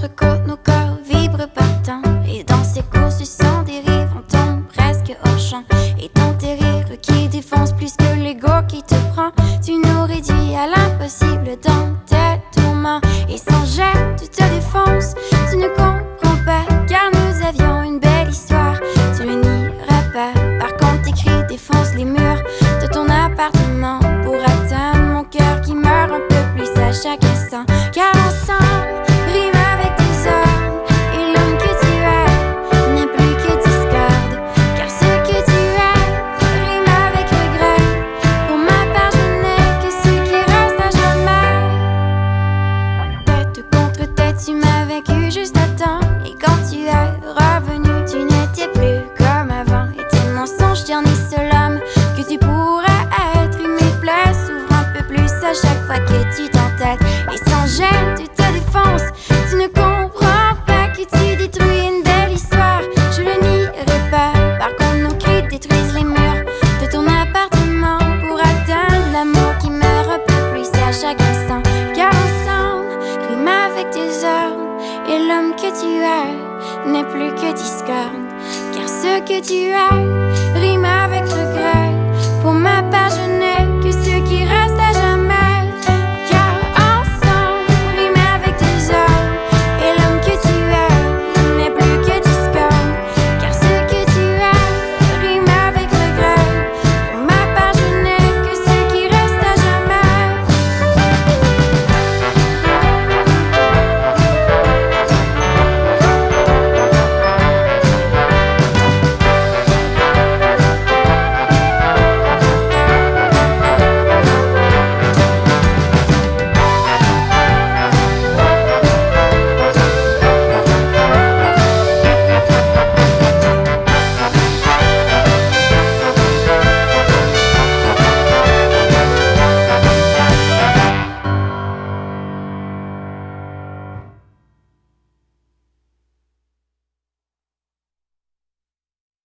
notre côte, nos corps vibrent partant. Et dans ces courses, sans dérive, on tombe presque hors champ. Et dans tes rires qui défoncent plus que l'ego qui te prend, tu nous réduis à l'impossible dans tes tourments. Et sans jet, tu te défonces, tu ne comprends pas, car nous avions une belle histoire. Tu le nieras pas, par contre tes cris défoncent les murs de ton appartement pour atteindre mon cœur qui meurt un peu plus à chaque instant. Car ensemble, rime avec tes ordres, et l'homme que tu es n'est plus que discorde. Car ce que tu es rime avec regret. Pour ma part, je n'ai que ce qui reste à jamais. Tête contre tête, tu m'as vaincu juste à temps. Et quand tu es revenu, tu n'étais plus comme avant. Et tes mensonges ternissent l'homme que tu pourrais être. Et mes plaies s'ouvrent un peu plus à chaque fois que tu t'entêtes. Et sans gêne, tu te défonces, tu ne comprends pas que tu détruis une belle histoire. Je le nierai pas, par contre nos cris détruisent les murs de ton appartement pour atteindre l'amour qui meurt un peu plus à chaque instant. Car ensemble, rime avec tes ordres, et l'homme que tu es n'est plus que discorde. Car ce que tu es rime avec regret. Pour ma part, je n'ai que ce qui reste